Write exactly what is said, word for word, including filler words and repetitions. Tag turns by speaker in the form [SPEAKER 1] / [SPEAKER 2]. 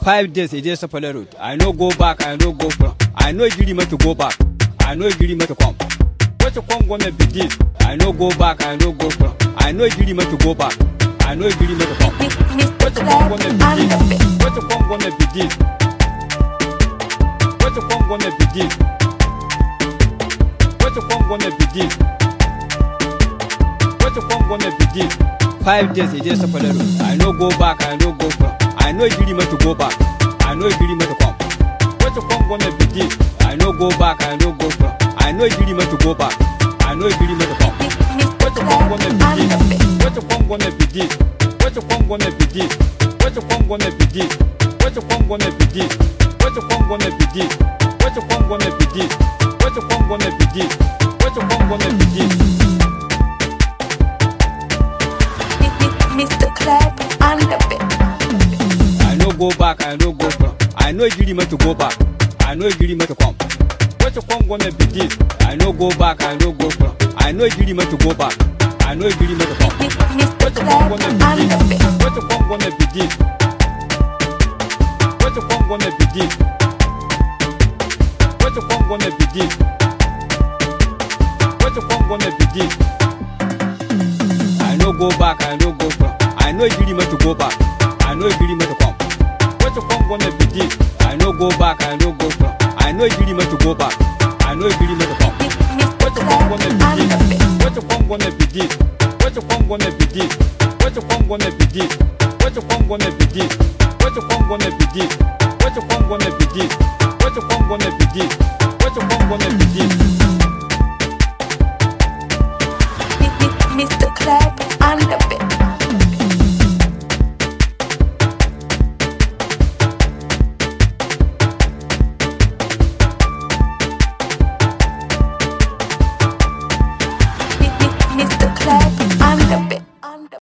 [SPEAKER 1] Five days it is a follow road. I no go back, I no go from. I no agree to go back. I no agree to come. What you come gonna be this? I no go back, I no go from. I no agree to go back. I no agree to come. What you come gonna be this? What you come gonna be this? What you come gonna be this? What you come gonna be this? What you come gonna be this? Five days it is a follow road. I no go back, I no go from. I no agree to go back. I no agree to come. What you come gonna be this? I no go back, I no go from. I no agree to go back. I no agree to come. What you come gonna be this? What you come gonna be this? What you come gonna be this? What you come gonna be this? What you come gonna be this? What you come gonna be this? What you come gonna be this? What you come gonna be this? What you come gonna be this?
[SPEAKER 2] Mister Clap on the bit.
[SPEAKER 1] I no go back, I no go from. I no agree to go back. I no agree to come. What you come gonna be this? I no go back, I no go from. I no agree to go back. I no agree to come. What you come gonna be this? What you come gonna be this? What you come gonna be this? What you come gonna be this? What you come gonna be this? I no go back, I no go from. I no agree to go back. I no agree to come. What you come gonna be this? I no go back, I no go from. I no agree to go back. I no agree to come. What you come gonna be this? What you come gonna be this? What you come gonna be this? What you come gonna be this? What you come gonna be this? What you come gonna be this? What you come gonna be this? What you come gonna be this? What you come gonna be this?
[SPEAKER 2] Mister Clap on the bit. Mister Clap